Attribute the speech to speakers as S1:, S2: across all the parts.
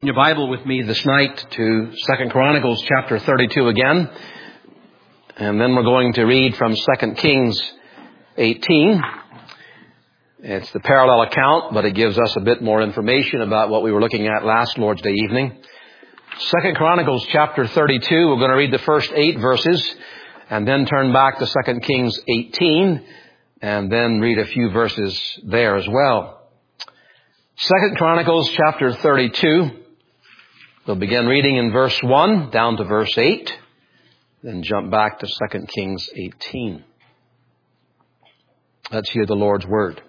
S1: Your Bible with me this night to 2 Chronicles chapter 32 again. And then we're going to read from 2 Kings 18. It's the parallel account, but it gives us a bit more information about what we were looking at last Lord's Day evening. 2 Chronicles chapter 32, we're going to read the first 8 verses and then turn back to 2 Kings 18 and then read a few verses there as well. 2 Chronicles chapter 32. We'll begin reading in verse 1 down to verse 8, then jump back to 2 Kings 18. Let's hear the Lord's word.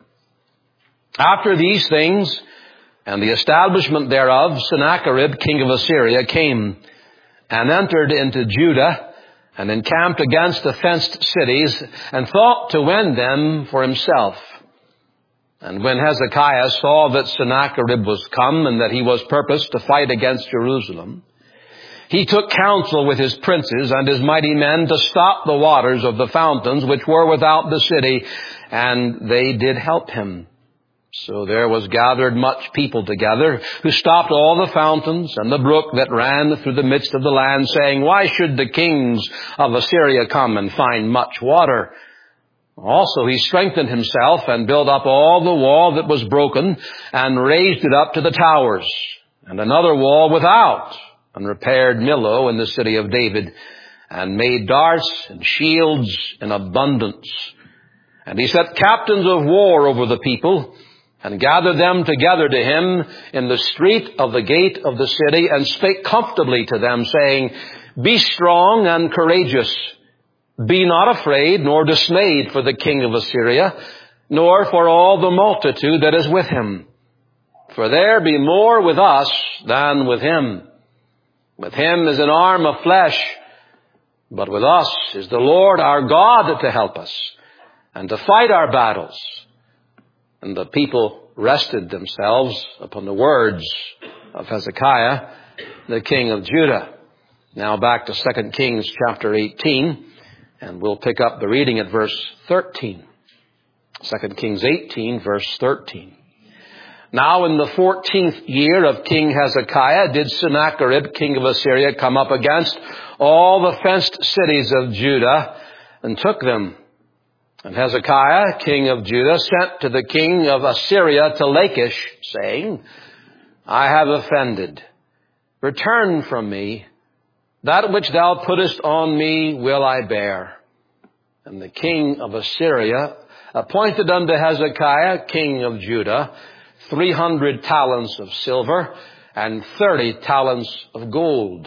S1: After these things, and the establishment thereof, Sennacherib, king of Assyria, came and entered into Judah and encamped against the fenced cities and thought to win them for himself. And when Hezekiah saw that Sennacherib was come and that he was purposed to fight against Jerusalem, he took counsel with his princes and his mighty men to stop the waters of the fountains which were without the city, and they did help him. So there was gathered much people together, who stopped all the fountains and the brook that ran through the midst of the land, saying, Why should the kings of Assyria come and find much water? Also he strengthened himself and built up all the wall that was broken and raised it up to the towers, and another wall without, and repaired Millo in the city of David, and made darts and shields in abundance. And he set captains of war over the people, and gathered them together to him in the street of the gate of the city, and spake comfortably to them, saying, Be strong and courageous. Be not afraid nor dismayed for the king of Assyria, nor for all the multitude that is with him. For there be more with us than with him. With him is an arm of flesh, but with us is the Lord our God to help us and to fight our battles. And the people rested themselves upon the words of Hezekiah, the king of Judah. Now back to 2 Kings chapter 18. And we'll pick up the reading at verse 13. 2 Kings 18, verse 13. Now in the 14th year of King Hezekiah did Sennacherib, king of Assyria, come up against all the fenced cities of Judah and took them. And Hezekiah, king of Judah, sent to the king of Assyria to Lachish, saying, I have offended. Return from me. That which thou puttest on me will I bear. And the king of Assyria appointed unto Hezekiah, king of Judah, 300 talents of silver and 30 talents of gold.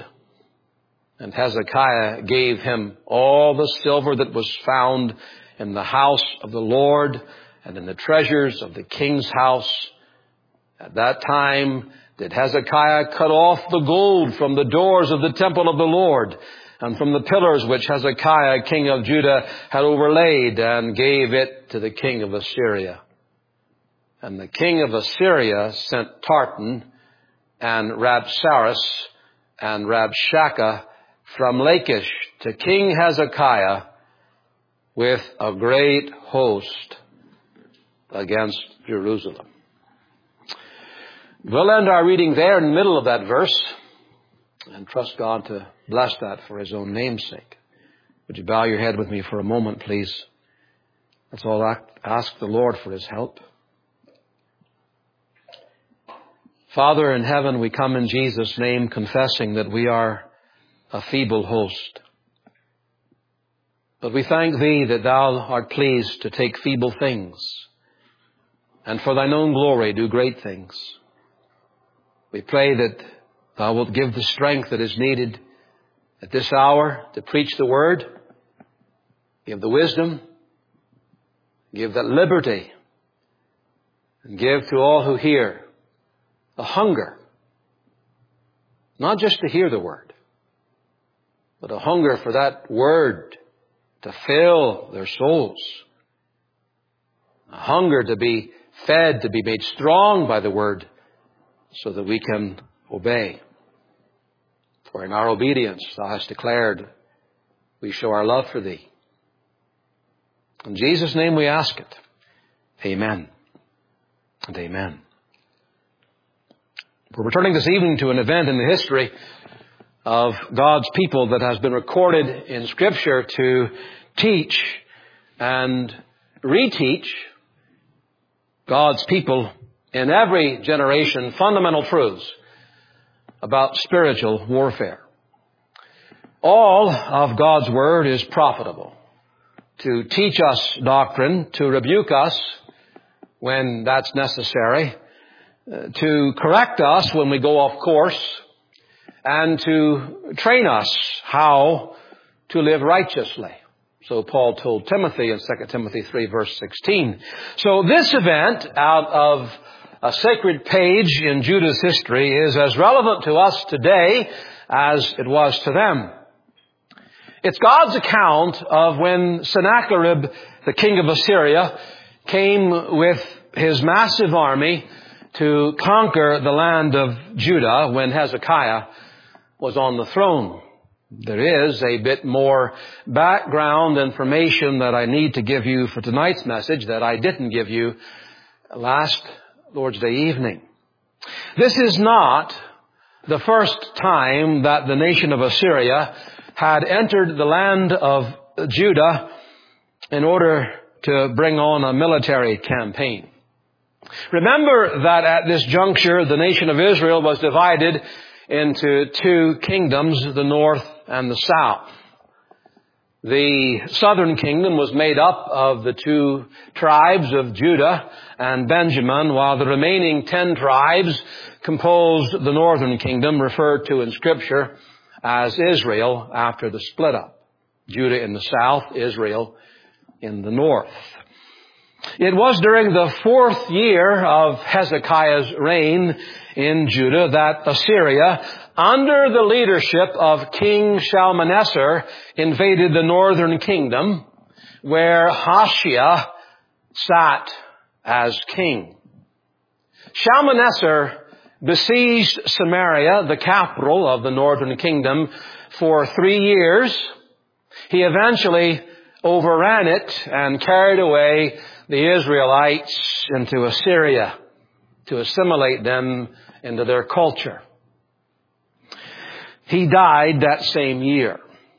S1: And Hezekiah gave him all the silver that was found in the house of the Lord and in the treasures of the king's house. At that time did Hezekiah cut off the gold from the doors of the temple of the Lord and from the pillars which Hezekiah, king of Judah, had overlaid, and gave it to the king of Assyria. And the king of Assyria sent Tartan and Rabsaris and Rabshakeh from Lachish to King Hezekiah with a great host against Jerusalem. We'll end our reading there in the middle of that verse and trust God to bless that for his own name's sake. Would you bow your head with me for a moment, please? Let's all ask the Lord for his help. Father in heaven, we come in Jesus' name confessing that we are a feeble host. But we thank thee that thou art pleased to take feeble things and for thine own glory do great things. We pray that thou wilt give the strength that is needed at this hour to preach the word, give the wisdom, give that liberty, and give to all who hear the hunger, not just to hear the word, but a hunger for that word to fill their souls, a hunger to be fed, to be made strong by the word, so that we can obey. For in our obedience, thou hast declared, we show our love for thee. In Jesus' name we ask it. Amen and amen. We're returning this evening to an event in the history of God's people that has been recorded in Scripture to teach and reteach God's people in every generation fundamental truths about spiritual warfare. All of God's Word is profitable to teach us doctrine, to rebuke us when that's necessary, to correct us when we go off course, and to train us how to live righteously. So Paul told Timothy in 2 Timothy 3 verse 16. So this event out of a sacred page in Judah's history is as relevant to us today as it was to them. It's God's account of when Sennacherib, the king of Assyria, came with his massive army to conquer the land of Judah when Hezekiah was on the throne. There is a bit more background information that I need to give you for tonight's message that I didn't give you last Lord's Day evening. This is not the first time that the nation of Assyria had entered the land of Judah in order to bring on a military campaign. Remember that at this juncture, the nation of Israel was divided into two kingdoms, the north and the south. The southern kingdom was made up of the two tribes of Judah and Benjamin, while the remaining 10 tribes composed the northern kingdom, referred to in Scripture as Israel after the split up. Judah in the south, Israel in the north. It was during the 4th year of Hezekiah's reign in Judah that Assyria, under the leadership of King Shalmaneser, invaded the northern kingdom, where Hoshea sat as king. Shalmaneser besieged Samaria, the capital of the northern kingdom, for 3 years. He eventually overran it and carried away the Israelites into Assyria to assimilate them into their culture. He died that same year.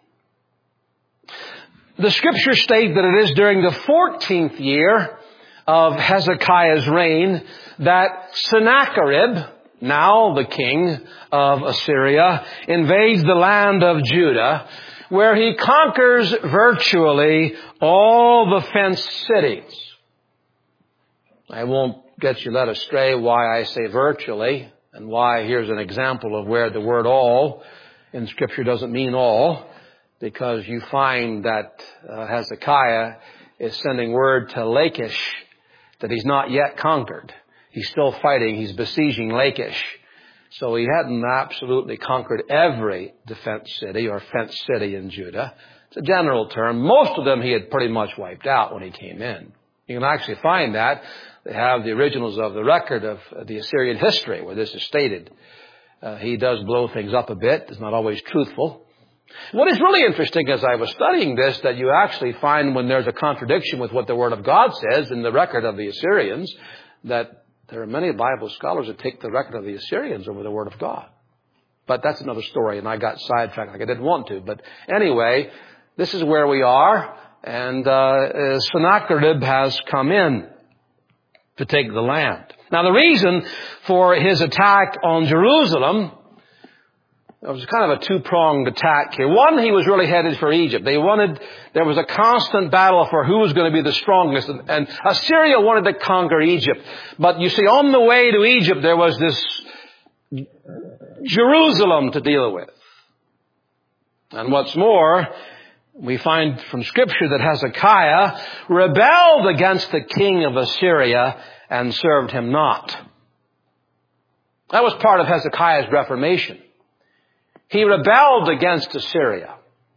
S1: The Scriptures state that it is during the 14th year of Hezekiah's reign that Sennacherib, now the king of Assyria, invades the land of Judah, where he conquers virtually all the fenced cities. I won't get you led astray why I say virtually, and why here's an example of where the word all in Scripture doesn't mean all, because you find that Hezekiah is sending word to Lachish that he's not yet conquered. He's still fighting. He's besieging Lachish. So he hadn't absolutely conquered every defense city or fenced city in Judah. It's a general term. Most of them he had pretty much wiped out when he came in. You can actually find that. They have the originals of the record of the Assyrian history where this is stated. He does blow things up a bit. It's not always truthful. What is really interesting as I was studying this, that you actually find when there's a contradiction with what the Word of God says in the record of the Assyrians, that there are many Bible scholars that take the record of the Assyrians over the Word of God. But that's another story, and I got sidetracked like I didn't want to. But anyway, this is where we are, and Sennacherib has come in to take the land. Now, the reason for his attack on Jerusalem, it was kind of a two-pronged attack here. One, he was really headed for Egypt. There was a constant battle for who was going to be the strongest. And Assyria wanted to conquer Egypt. But you see, on the way to Egypt, there was this Jerusalem to deal with. And what's more, we find from Scripture that Hezekiah rebelled against the king of Assyria and served him not. That was part of Hezekiah's reformation. He rebelled against Assyria.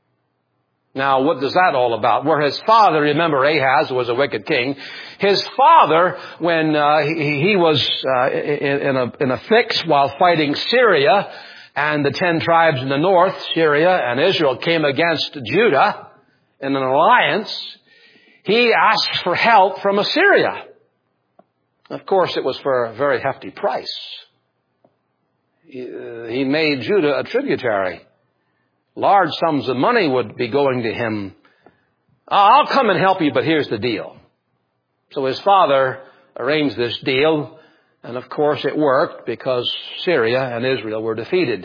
S1: Now, what is that all about? Where his father, remember Ahaz was a wicked king. His father, when he was in a fix while fighting Syria, and the 10 tribes in the north, Syria and Israel, came against Judah in an alliance, he asked for help from Assyria. Of course, it was for a very hefty price. he made Judah a tributary. Large sums of money would be going to him. I'll come and help you, but here's the deal. So his father arranged this deal, and of course it worked because Syria and Israel were defeated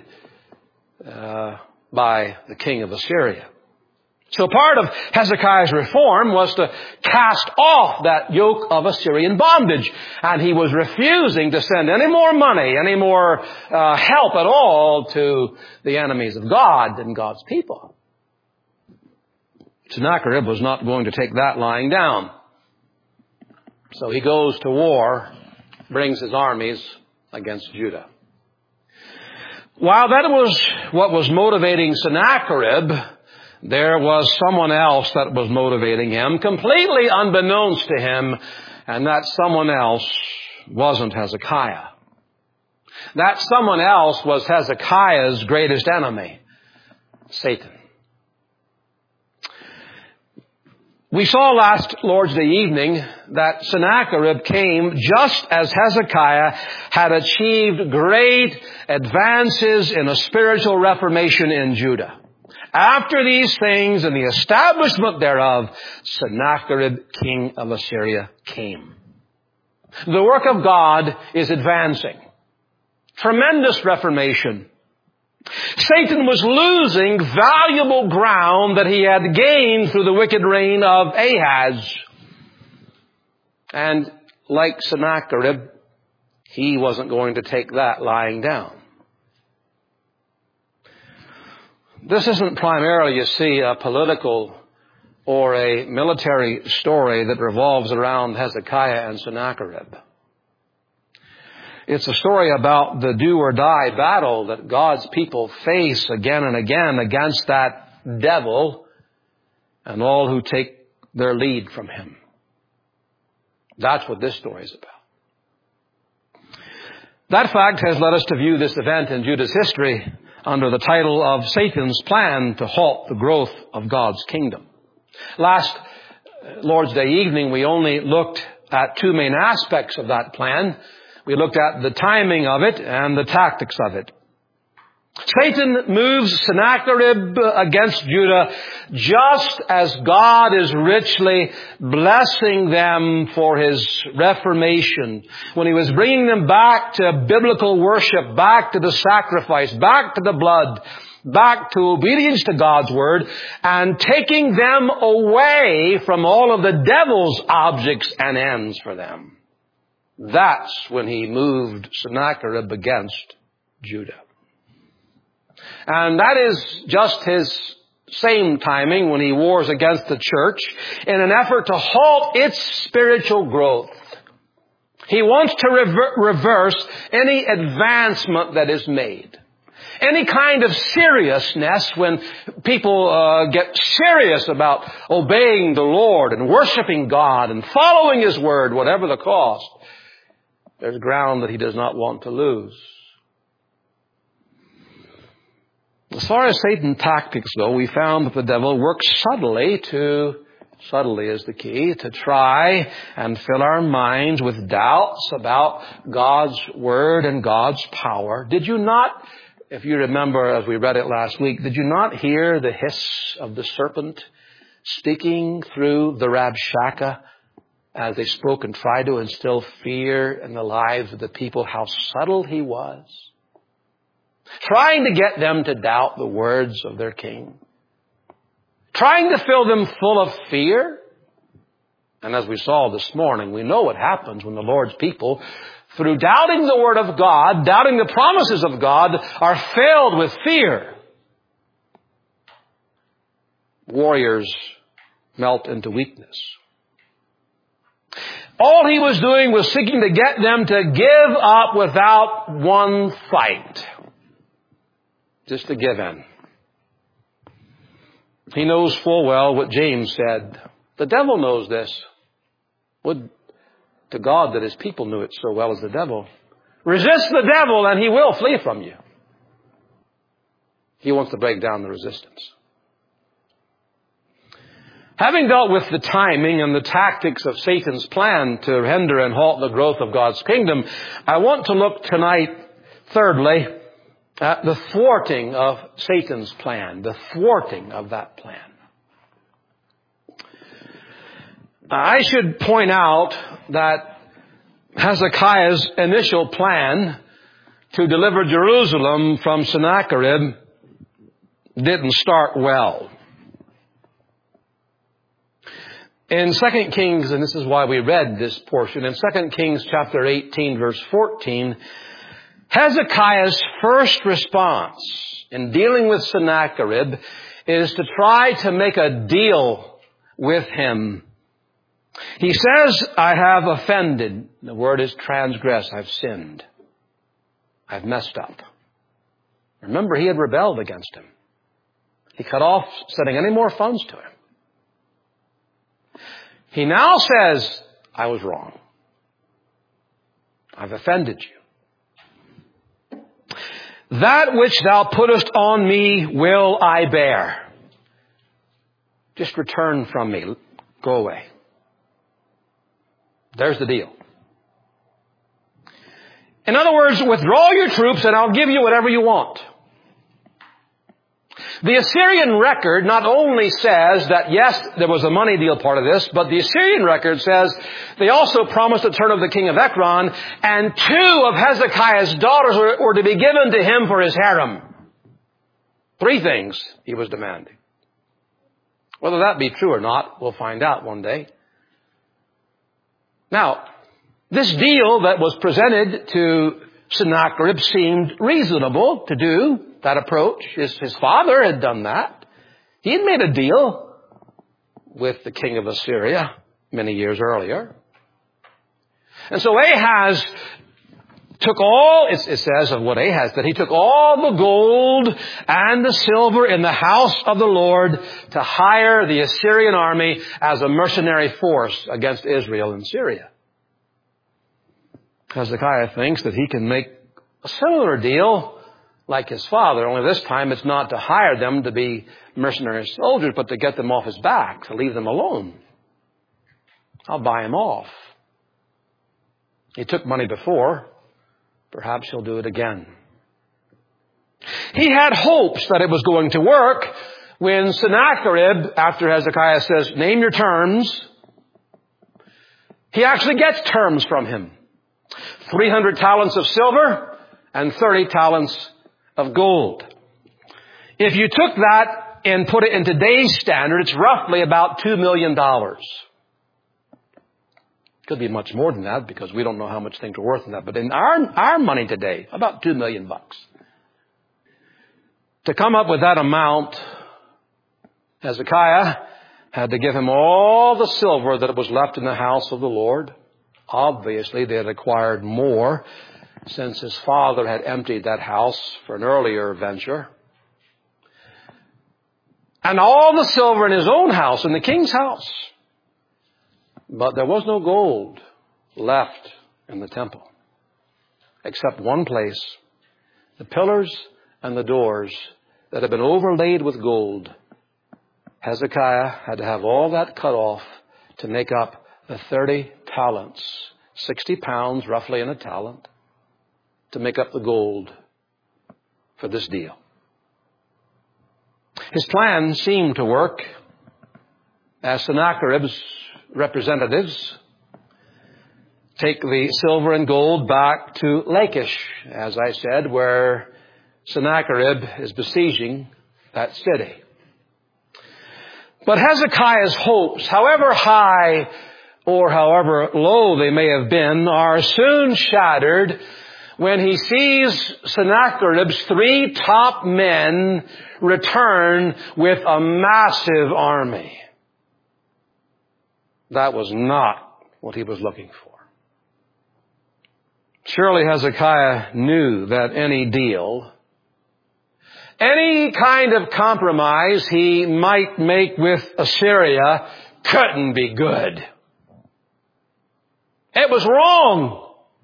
S1: by the king of Assyria. So part of Hezekiah's reform was to cast off that yoke of Assyrian bondage. And he was refusing to send any more money, any more help at all to the enemies of God and God's people. Sennacherib was not going to take that lying down. So he goes to war, brings his armies against Judah. While that was what was motivating Sennacherib, there was someone else that was motivating him, completely unbeknownst to him, and that someone else wasn't Hezekiah. That someone else was Hezekiah's greatest enemy, Satan. We saw last Lord's Day evening that Sennacherib came just as Hezekiah had achieved great advances in a spiritual reformation in Judah. After these things and the establishment thereof, Sennacherib, king of Assyria, came. The work of God is advancing. Tremendous reformation. Satan was losing valuable ground that he had gained through the wicked reign of Ahaz. And like Sennacherib, he wasn't going to take that lying down. This isn't primarily, you see, a political or a military story that revolves around Hezekiah and Sennacherib. It's a story about the do-or-die battle that God's people face again and again against that devil and all who take their lead from him. That's what this story is about. That fact has led us to view this event in Judah's history under the title of Satan's Plan to Halt the Growth of God's Kingdom. Last Lord's Day evening, we only looked at two main aspects of that plan. We looked at the timing of it and the tactics of it. Satan moves Sennacherib against Judah just as God is richly blessing them for his reformation. When he was bringing them back to biblical worship, back to the sacrifice, back to the blood, back to obedience to God's word, and taking them away from all of the devil's objects and ends for them. That's when he moved Sennacherib against Judah. And that is just his same timing when he wars against the church in an effort to halt its spiritual growth. He wants to reverse any advancement that is made. Any kind of seriousness when people get serious about obeying the Lord and worshiping God and following His word, whatever the cost, there's ground that he does not want to lose. As far as Satan's tactics go, we found that the devil works subtly is the key, to try and fill our minds with doubts about God's word and God's power. Did you not, if you remember as we read it last week, did you not hear the hiss of the serpent speaking through the Rabshakeh as they spoke and tried to instill fear in the lives of the people? How subtle he was, trying to get them to doubt the words of their king, trying to fill them full of fear. And as we saw this morning, we know what happens when the Lord's people, through doubting the word of God, doubting the promises of God, are filled with fear. Warriors melt into weakness. All he was doing was seeking to get them to give up without one fight. Just to give in. He knows full well what James said. The devil knows this. Would to God that his people knew it so well as the devil. Resist the devil and he will flee from you. He wants to break down the resistance. Having dealt with the timing and the tactics of Satan's plan to hinder and halt the growth of God's kingdom, I want to look tonight, thirdly, The thwarting of Satan's plan. The thwarting of that plan. I should point out that Hezekiah's initial plan to deliver Jerusalem from Sennacherib didn't start well. In 2 Kings, and this is why we read this portion, in 2 Kings chapter 18, verse 14, Hezekiah's first response in dealing with Sennacherib is to try to make a deal with him. He says, I have offended. The word is transgress. I've sinned. I've messed up. Remember, he had rebelled against him. He cut off sending any more funds to him. He now says, I was wrong. I've offended you. That which thou puttest on me will I bear. Just return from me. Go away. There's the deal. In other words, withdraw your troops and I'll give you whatever you want. The Assyrian record not only says that, yes, there was a money deal part of this, but the Assyrian record says they also promised the turn of the king of Ekron, and 2 of Hezekiah's daughters were to be given to him for his harem. 3 things he was demanding. Whether that be true or not, we'll find out one day. Now, this deal that was presented to Sennacherib seemed reasonable to do. That approach. His father had done that. He had made a deal with the king of Assyria many years earlier. And so Ahaz took all, it says of what Ahaz did, he took all the gold and the silver in the house of the Lord to hire the Assyrian army as a mercenary force against Israel and Syria. Hezekiah thinks that he can make a similar deal like his father, only this time it's not to hire them to be mercenary soldiers, but to get them off his back, to leave them alone. I'll buy him off. He took money before. Perhaps he'll do it again. He had hopes that it was going to work when Sennacherib, after Hezekiah says, name your terms, he actually gets terms from him. 300 talents of silver and 30 talents of gold. If you took that and put it in today's standard, it's roughly about $2 million. Could be much more than that because we don't know how much things are worth in that. But in our money today, about $2 million. To come up with that amount, Hezekiah had to give him all the silver that was left in the house of the Lord. Obviously, they had acquired more since his father had emptied that house for an earlier venture. And all the silver in his own house, in the king's house. But there was no gold left in the temple. Except one place. The pillars and the doors that had been overlaid with gold. Hezekiah had to have all that cut off to make up the 30 talents. 60 pounds, roughly, in a talent. To make up the gold for this deal. His plan seemed to work as Sennacherib's representatives take the silver and gold back to Lachish, as I said, where Sennacherib is besieging that city. But Hezekiah's hopes, however high or however low they may have been, are soon shattered when he sees Sennacherib's 3 top men return with a massive army. That was not what he was looking for. Surely Hezekiah knew that any deal, any kind of compromise he might make with Assyria couldn't be good. It was wrong.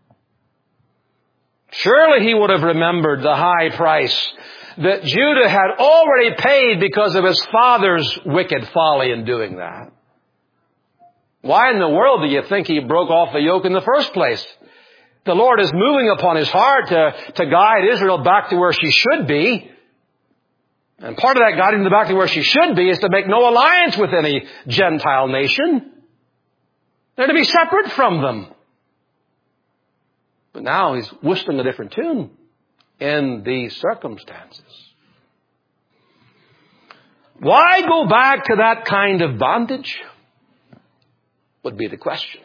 S1: Surely he would have remembered the high price that Judah had already paid because of his father's wicked folly in doing that. Why in the world do you think he broke off the yoke in the first place? The Lord is moving upon his heart to guide Israel back to where she should be. And part of that guiding them back to where she should be is to make no alliance with any Gentile nation. They're to be separate from them. But now he's whistling a different tune in these circumstances. Why go back to that kind of bondage? Would be the question.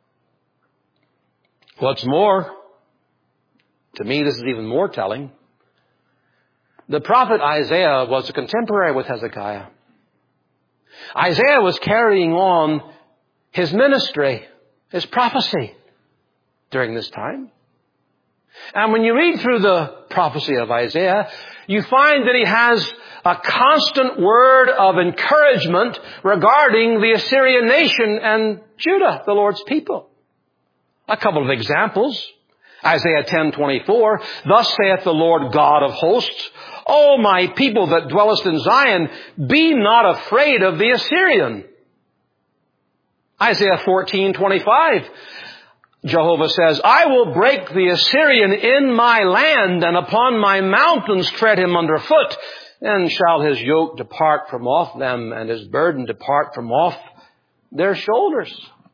S1: What's more, to me this is even more telling. The prophet Isaiah was a contemporary with Hezekiah. Isaiah was carrying on his ministry, his prophecy during this time. And when you read through the prophecy of Isaiah, you find that he has a constant word of encouragement regarding the Assyrian nation and Judah, the Lord's people. A couple of examples. Isaiah 10:24, thus saith the Lord God of hosts, O my people that dwellest in Zion, be not afraid of the Assyrian. Isaiah 14:25, Jehovah says, I will break the Assyrian in my land, and upon my mountains tread him underfoot. Then shall his yoke depart from off them, and his burden depart from off their shoulders.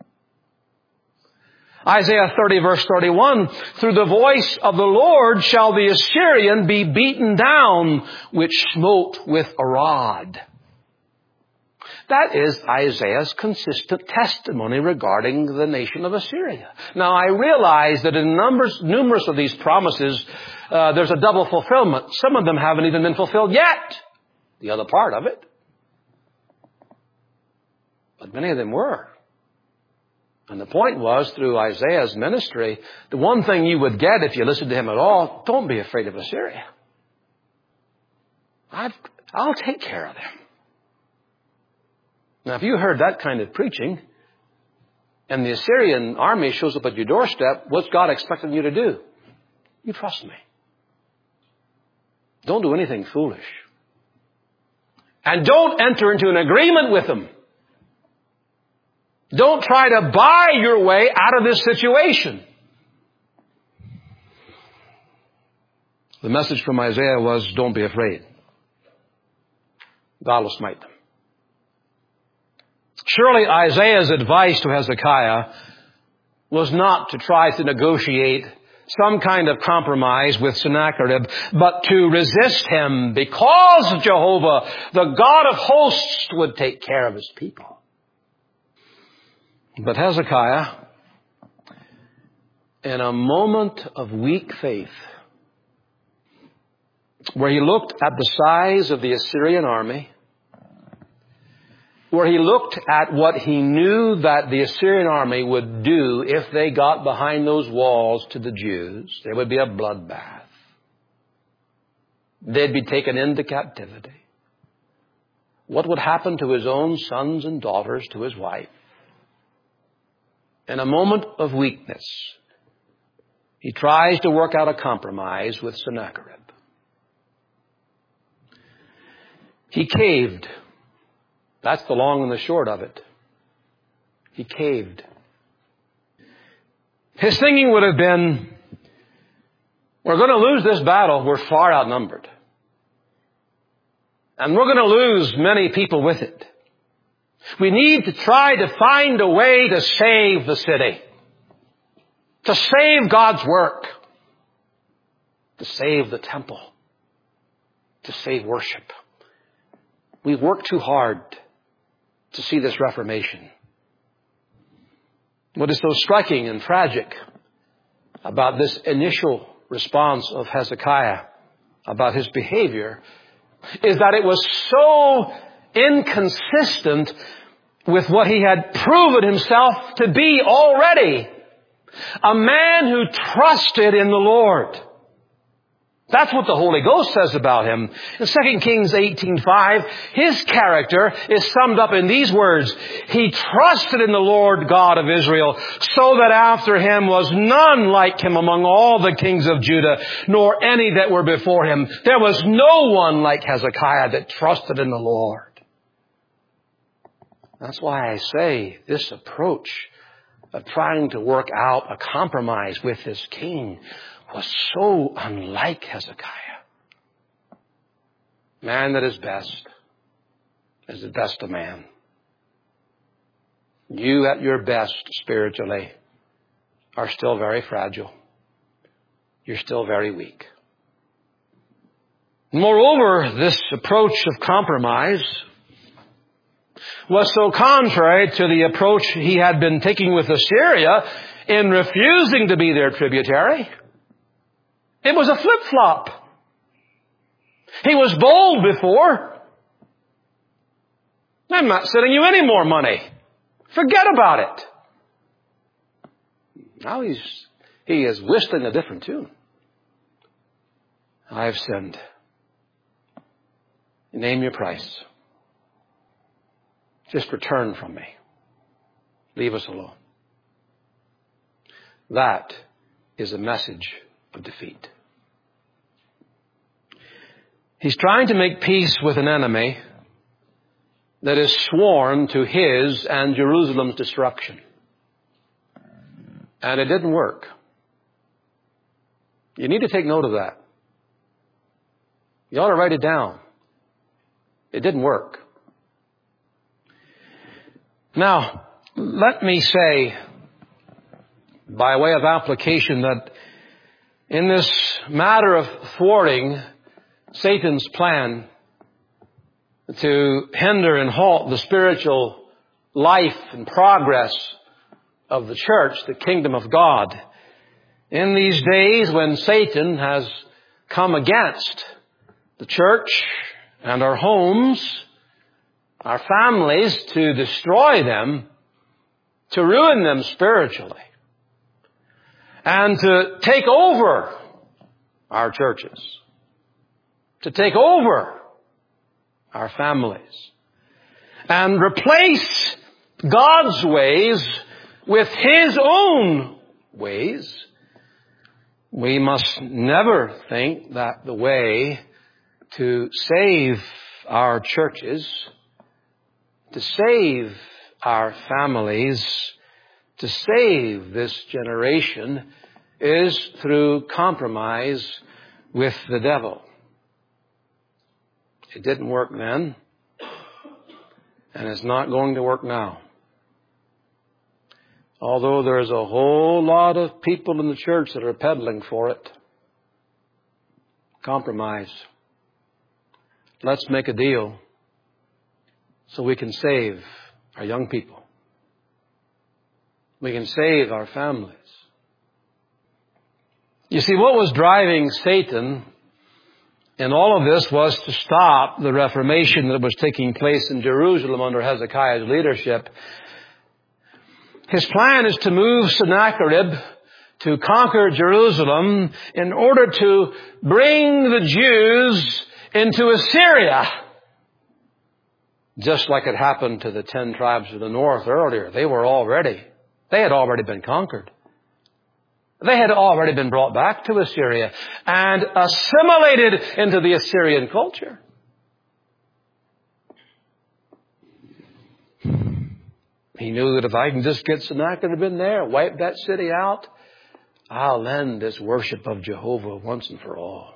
S1: Isaiah 30 verse 31, through the voice of the Lord shall the Assyrian be beaten down, which smote with a rod. That is Isaiah's consistent testimony regarding the nation of Assyria. Now, I realize that in numerous of these promises, there's a double fulfillment. Some of them haven't even been fulfilled yet. The other part of it. But many of them were. And the point was, through Isaiah's ministry, the one thing you would get if you listened to him at all, don't be afraid of Assyria. I'll take care of them. Now, if you heard that kind of preaching, and the Assyrian army shows up at your doorstep, what's God expecting you to do? You trust me. Don't do anything foolish. And don't enter into an agreement with them. Don't try to buy your way out of this situation. The message from Isaiah was, don't be afraid. God will smite them. Surely Isaiah's advice to Hezekiah was not to try to negotiate some kind of compromise with Sennacherib, but to resist him because Jehovah, the God of hosts, would take care of his people. But Hezekiah, in a moment of weak faith, where he looked at the size of the Assyrian army, where he looked at what he knew that the Assyrian army would do if they got behind those walls to the Jews, there would be a bloodbath. They'd be taken into captivity. What would happen to his own sons and daughters, to his wife? In a moment of weakness, he tries to work out a compromise with Sennacherib. He caved. That's the long and the short of it. He caved. His thinking would have been, we're going to lose this battle. We're far outnumbered. And we're going to lose many people with it. We need to try to find a way to save the city. To save God's work. To save the temple. To save worship. We've worked too hard to see this reformation. What is so striking and tragic about this initial response of Hezekiah, about his behavior, is that it was so inconsistent with what he had proven himself to be already. A man who trusted in the Lord. That's what the Holy Ghost says about him. In 2 Kings 18:5, his character is summed up in these words. He trusted in the Lord God of Israel, so that after him was none like him among all the kings of Judah, nor any that were before him. There was no one like Hezekiah that trusted in the Lord. That's why I say this approach of trying to work out a compromise with this king was so unlike Hezekiah. Man at his best is the best of man. You at your best spiritually are still very fragile. You're still very weak. Moreover, this approach of compromise was so contrary to the approach he had been taking with Assyria in refusing to be their tributary. It was a flip-flop. He was bold before. I'm not sending you any more money. Forget about it. Now he is whistling a different tune. I've sinned. Name your price. Just return from me. Leave us alone. That is a message of defeat. He's trying to make peace with an enemy that is sworn to his and Jerusalem's destruction. And it didn't work. You need to take note of that. You ought to write it down. It didn't work. Now, let me say, by way of application, that in this matter of thwarting Satan's plan to hinder and halt the spiritual life and progress of the church, the kingdom of God, in these days when Satan has come against the church and our homes, our families, to destroy them, to ruin them spiritually, and to take over our churches, to take over our families, and replace God's ways with His own ways. We must never think that the way to save our churches, to save our families, to save this generation is through compromise with the devil. It didn't work then, and it's not going to work now. Although there's a whole lot of people in the church that are peddling for it. Compromise. Let's make a deal so we can save our young people. We can save our families. You see, what was driving Satan in all of this was to stop the Reformation that was taking place in Jerusalem under Hezekiah's leadership. His plan is to move Sennacherib to conquer Jerusalem in order to bring the Jews into Assyria. Just like it happened to the 10 tribes of the north earlier. They had already been conquered. They had already been brought back to Assyria and assimilated into the Assyrian culture. He knew that if I can just get Sennacherib in there, wipe that city out, I'll end this worship of Jehovah once and for all.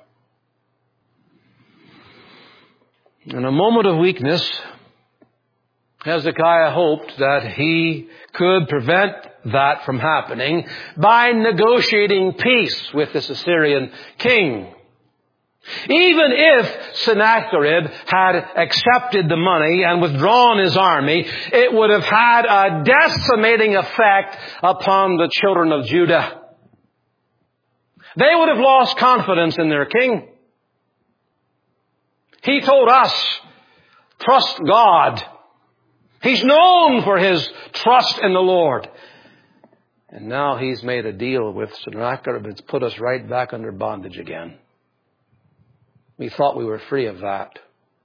S1: In a moment of weakness, Hezekiah hoped that he could prevent that from happening by negotiating peace with this Assyrian king. Even if Sennacherib had accepted the money and withdrawn his army, it would have had a decimating effect upon the children of Judah. They would have lost confidence in their king. He told us, trust God. He's known for his trust in the Lord. And now he's made a deal with Sennacherib. It's put us right back under bondage again. We thought we were free of that.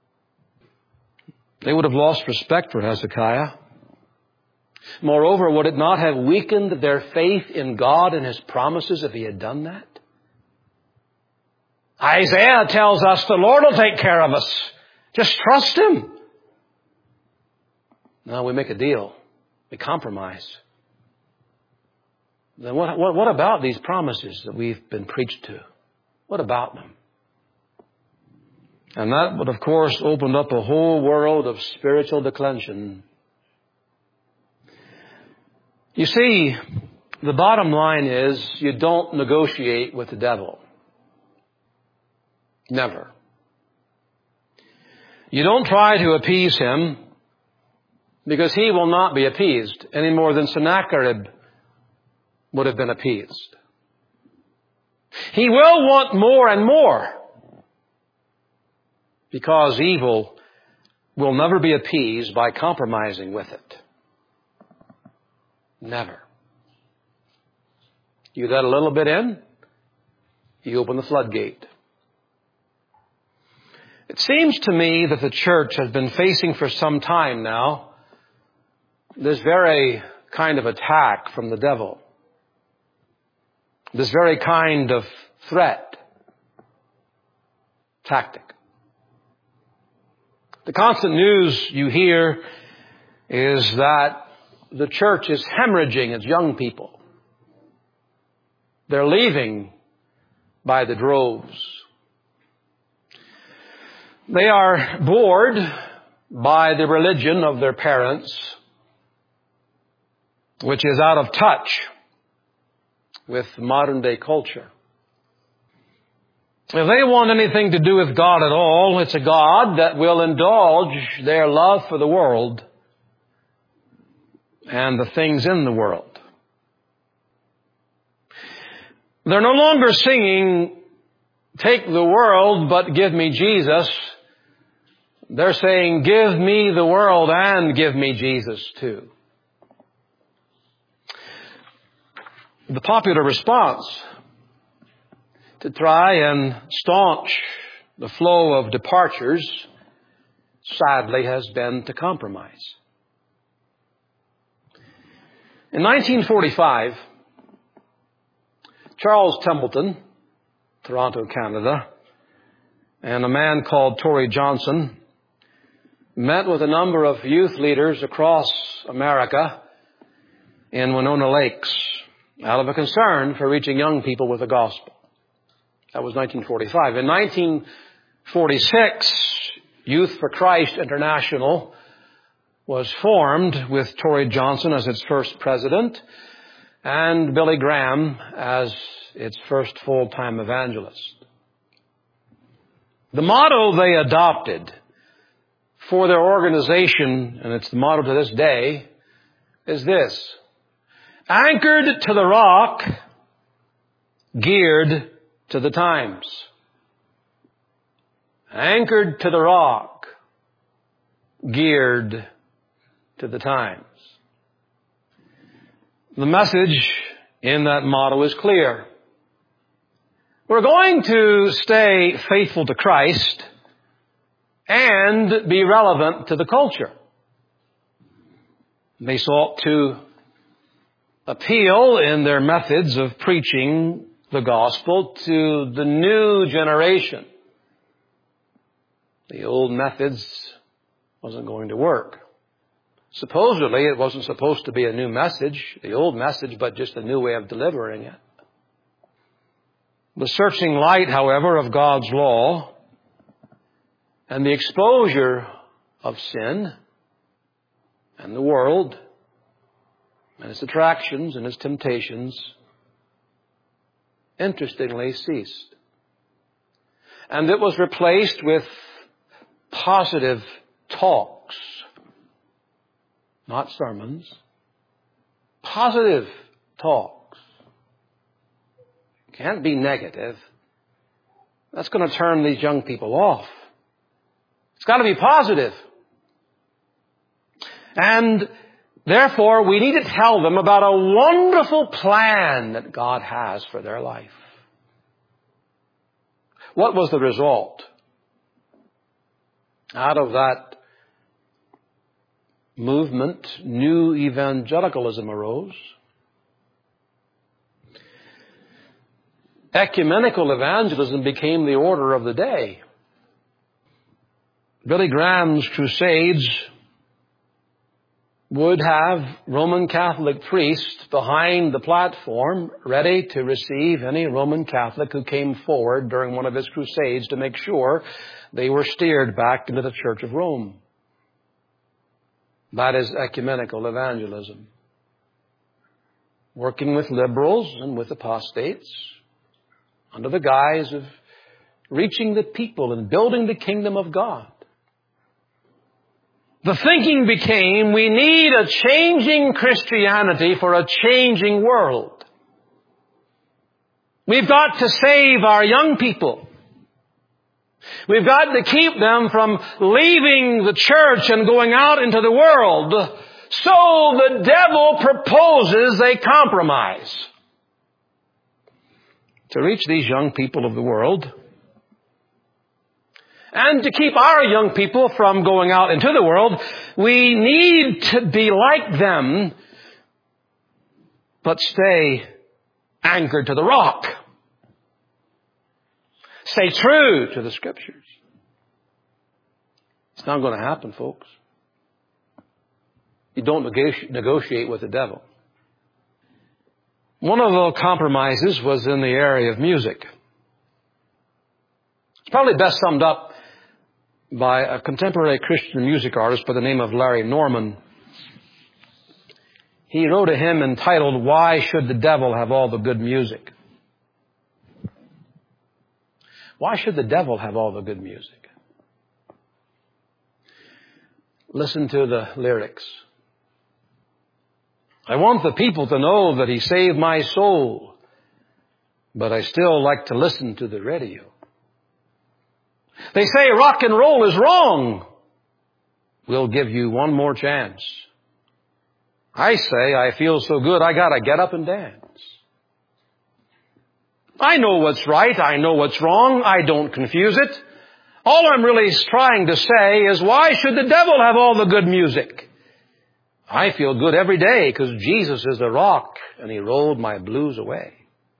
S1: They would have lost respect for Hezekiah. Moreover, would it not have weakened their faith in God and His promises if he had done that? Isaiah tells us the Lord will take care of us. Just trust Him. No, we make a deal. We compromise. then what about these promises that we've been preached to? What about them? And that would, of course, open up a whole world of spiritual declension. You see, the bottom line is you don't negotiate with the devil. Never. You don't try to appease him, because he will not be appeased any more than Sennacherib would have been appeased. He will want more and more, because evil will never be appeased by compromising with it. Never. You let a little bit in, you open the floodgate. It seems to me that the church has been facing for some time now this very kind of attack from the devil. This very kind of threat tactic. The constant news you hear is that the church is hemorrhaging its young people. They're leaving by the droves. They are bored by the religion of their parents, which is out of touch with modern day culture. If they want anything to do with God at all, it's a God that will indulge their love for the world and the things in the world. They're no longer singing, "Take the world, but give me Jesus." They're saying, "Give me the world and give me Jesus too." The popular response to try and staunch the flow of departures, sadly, has been to compromise. In 1945, Charles Templeton, Toronto, Canada, and a man called Torrey Johnson met with a number of youth leaders across America in Winona Lakes out of a concern for reaching young people with the gospel. That was 1945. In 1946, Youth for Christ International was formed with Torrey Johnson as its first president and Billy Graham as its first full-time evangelist. The motto they adopted for their organization, and it's the motto to this day, is this: anchored to the rock, geared to the times. Anchored to the rock, geared to the times. The message in that motto is clear. We're going to stay faithful to Christ and be relevant to the culture. They sought to appeal in their methods of preaching the gospel to the new generation. The old methods wasn't going to work. Supposedly, it wasn't supposed to be a new message, the old message, but just a new way of delivering it. The searching light, however, of God's law and the exposure of sin and the world and its attractions and its temptations, interestingly, ceased. And it was replaced with positive talks, not sermons, positive talks. Can't be negative. That's going to turn these young people off. It's got to be positive. And therefore, we need to tell them about a wonderful plan that God has for their life. What was the result? Out of that movement, new evangelicalism arose. Ecumenical evangelism became the order of the day. Billy Graham's crusades would have Roman Catholic priests behind the platform ready to receive any Roman Catholic who came forward during one of his crusades to make sure they were steered back into the Church of Rome. That is ecumenical evangelism. Working with liberals and with apostates under the guise of reaching the people and building the kingdom of God. The thinking became, we need a changing Christianity for a changing world. We've got to save our young people. We've got to keep them from leaving the church and going out into the world. So the devil proposes a compromise. To reach these young people of the world, and to keep our young people from going out into the world, we need to be like them, but stay anchored to the rock. Stay true to the Scriptures. It's not going to happen, folks. You don't negotiate with the devil. One of the compromises was in the area of music. It's probably best summed up by a contemporary Christian music artist by the name of Larry Norman. He wrote a hymn entitled, "Why Should the Devil Have All the Good Music?" Why should the devil have all the good music? Listen to the lyrics. I want the people to know that he saved my soul, but I still like to listen to the radio. They say rock and roll is wrong. We'll give you one more chance. I say I feel so good I gotta get up and dance. I know what's right. I know what's wrong. I don't confuse it. All I'm really trying to say is, why should the devil have all the good music? I feel good every day because Jesus is the rock and he rolled my blues away.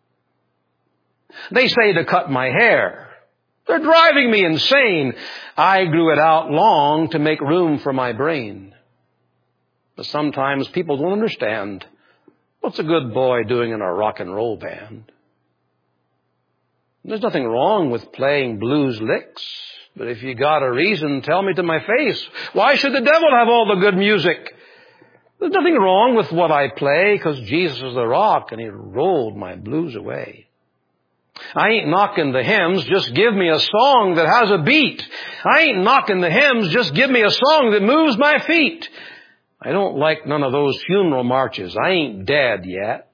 S1: They say to cut my hair. They're driving me insane. I grew it out long to make room for my brain. But sometimes people don't understand. What's a good boy doing in a rock and roll band? There's nothing wrong with playing blues licks. But if you got a reason, tell me to my face. Why should the devil have all the good music? There's nothing wrong with what I play because Jesus is the rock and he rolled my blues away. I ain't knocking the hymns, just give me a song that has a beat. I ain't knocking the hymns, just give me a song that moves my feet. I don't like none of those funeral marches. I ain't dead yet.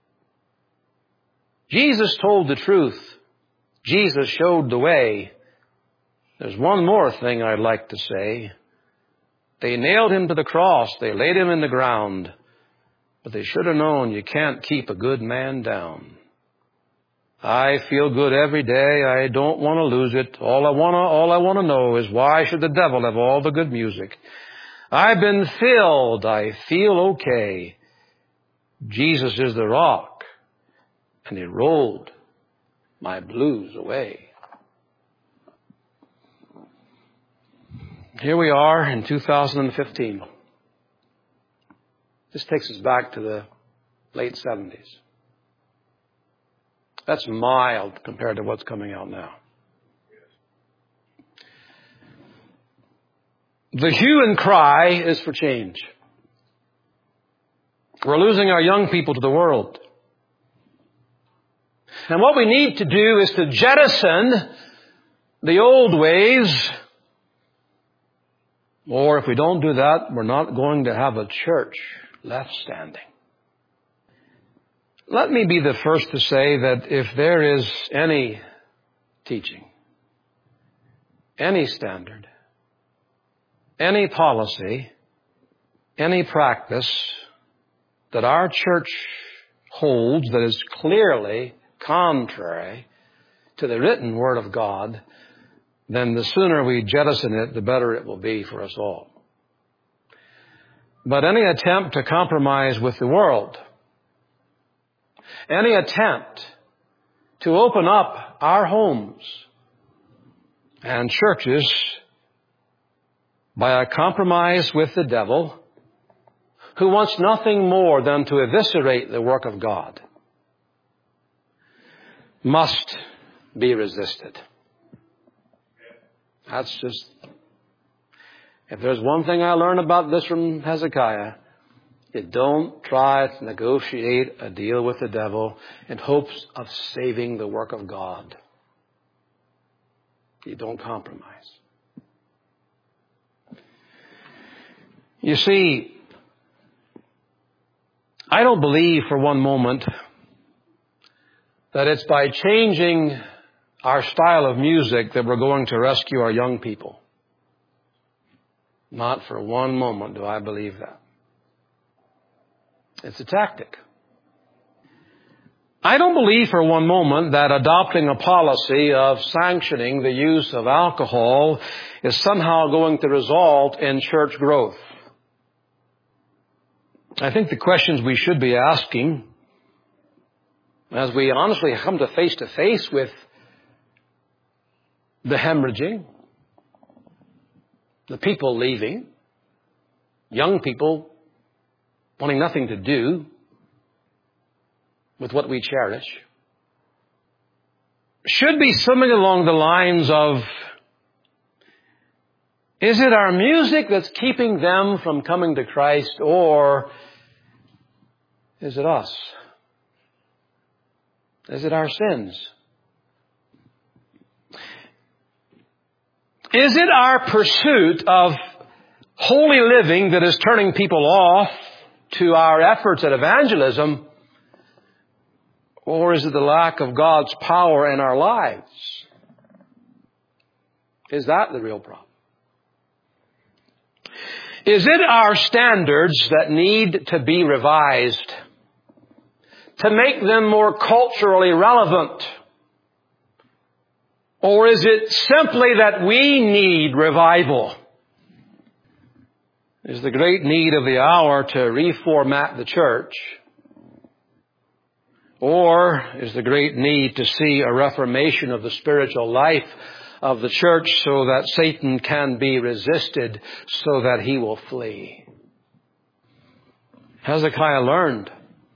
S1: Jesus told the truth. Jesus showed the way. There's one more thing I'd like to say. They nailed him to the cross. They laid him in the ground. But they should have known you can't keep a good man down. I feel good every day. I don't want to lose it. All I want to know is, why should the devil have all the good music? I've been filled. I feel okay. Jesus is the rock, and he rolled my blues away. Here we are in 2015. This takes us back to the late 70s. That's mild compared to what's coming out now. The hue and cry is for change. We're losing our young people to the world. And what we need to do is to jettison the old ways. Or if we don't do that, we're not going to have a church left standing. Let me be the first to say that if there is any teaching, any standard, any policy, any practice that our church holds that is clearly contrary to the written Word of God, then the sooner we jettison it, the better it will be for us all. But any attempt to compromise with the world, any attempt to open up our homes and churches by a compromise with the devil who wants nothing more than to eviscerate the work of God, must be resisted. That's just, if there's one thing I learned about this from Hezekiah, you don't try to negotiate a deal with the devil in hopes of saving the work of God. You don't compromise. You see, I don't believe for one moment that it's by changing our style of music that we're going to rescue our young people. Not for one moment do I believe that. It's a tactic. I don't believe for one moment that adopting a policy of sanctioning the use of alcohol is somehow going to result in church growth. I think the questions we should be asking, as we honestly come to face with the hemorrhaging, the people leaving, young people wanting nothing to do with what we cherish, should be something along the lines of, is it our music that's keeping them from coming to Christ, or is it us? Is it our sins? Is it our pursuit of holy living that is turning people off to our efforts at evangelism? Or is it the lack of God's power in our lives? Is that the real problem? Is it our standards that need to be revised to make them more culturally relevant? Or is it simply that we need revival? Is the great need of the hour to reformat the church? Or is the great need to see a reformation of the spiritual life of the church so that Satan can be resisted, so that he will flee? Hezekiah learned,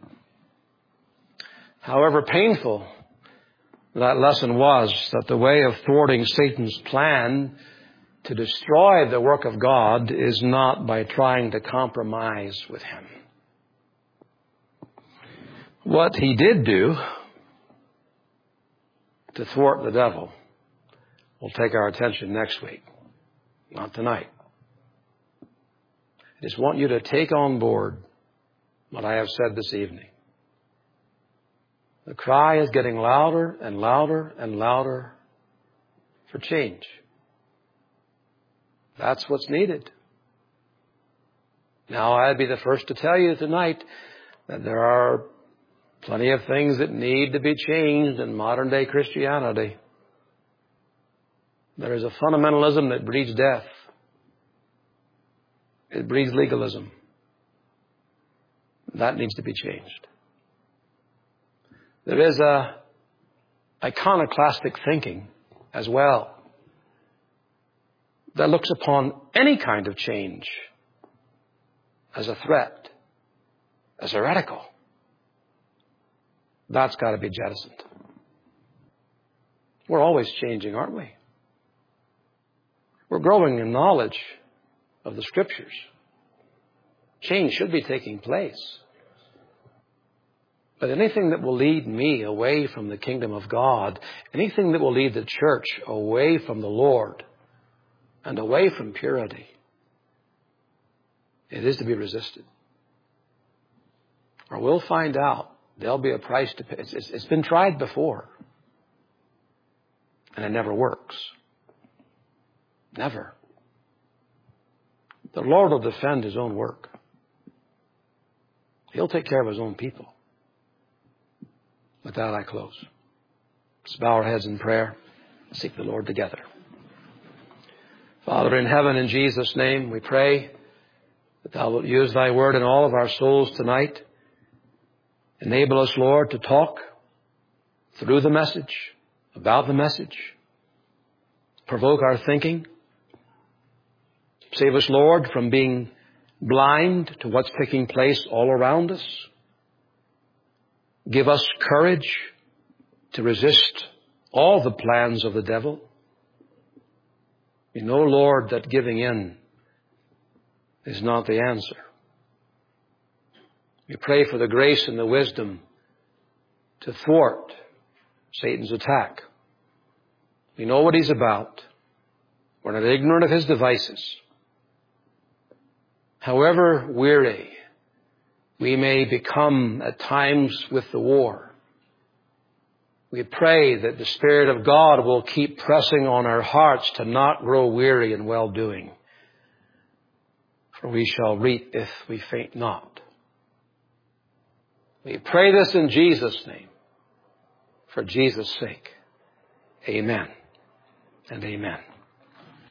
S1: however painful that lesson was, that the way of thwarting Satan's plan to destroy the work of God is not by trying to compromise with him. What he did do to thwart the devil will take our attention next week, not tonight. I just want you to take on board what I have said this evening. The cry is getting louder and louder and louder for change. That's what's needed. Now, I'd be the first to tell you tonight that there are plenty of things that need to be changed in modern day Christianity. There is a fundamentalism that breeds death. It breeds legalism. That needs to be changed. There is a iconoclastic thinking as well that looks upon any kind of change as a threat, as heretical. That's got to be jettisoned. We're always changing, aren't we? We're growing in knowledge of the Scriptures. Change should be taking place. But anything that will lead me away from the kingdom of God, anything that will lead the church away from the Lord and away from purity, it is to be resisted. Or we'll find out there'll be a price to pay. It's been tried before. And it never works. Never. The Lord will defend His own work. He'll take care of His own people. With that, I close. Let's bow our heads in prayer and seek the Lord together. Father in heaven, in Jesus' name, we pray that Thou wilt use Thy word in all of our souls tonight. Enable us, Lord, to talk through the message, about the message. Provoke our thinking. Save us, Lord, from being blind to what's taking place all around us. Give us courage to resist all the plans of the devil. We know, Lord, that giving in is not the answer. We pray for the grace and the wisdom to thwart Satan's attack. We know what he's about. We're not ignorant of his devices. However weary we may become at times with the war, we pray that the Spirit of God will keep pressing on our hearts to not grow weary in well-doing. For we shall reap if we faint not. We pray this in Jesus' name, for Jesus' sake. Amen and amen.